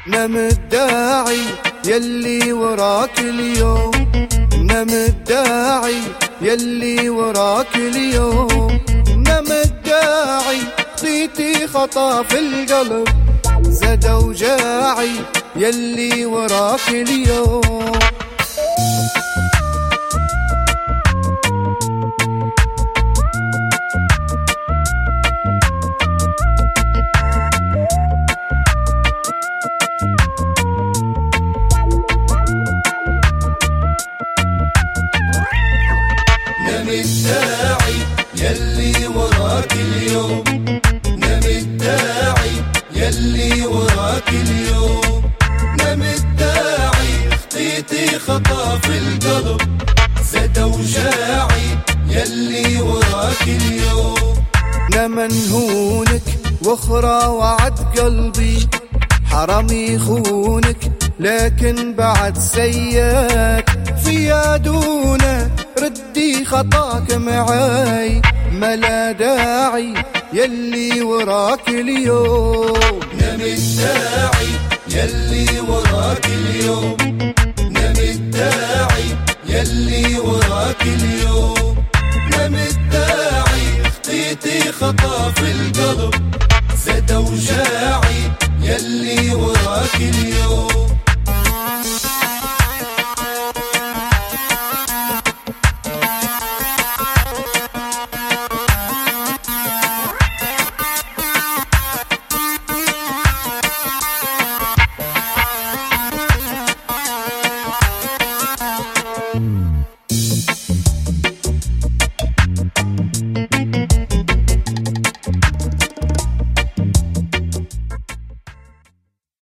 نم الداعي يلي وراك اليوم، نم الداعي يلي وراك اليوم، نم الداعي خطيتي خطا في القلب، زاد وجاعي يلي وراك اليوم. نم الداعي يلي وراك اليوم، نم الداعي يلي وراك اليوم، نم الداعي خطيتي خطا في القلب، زاد وجاعي يلي وراك اليوم. نمن هونك واخرى وعد قلبي، حرام يخونك لكن بعد سياك في يادونه، ردي خطاك معاي ملا داعي يلي وراك اليوم. نم الداعي يلي وراك اليوم، نم الداعي يلي وراك اليوم، نم الداعي خطيتي خطا في القلب، زاد وجاعي يلي وراك اليوم.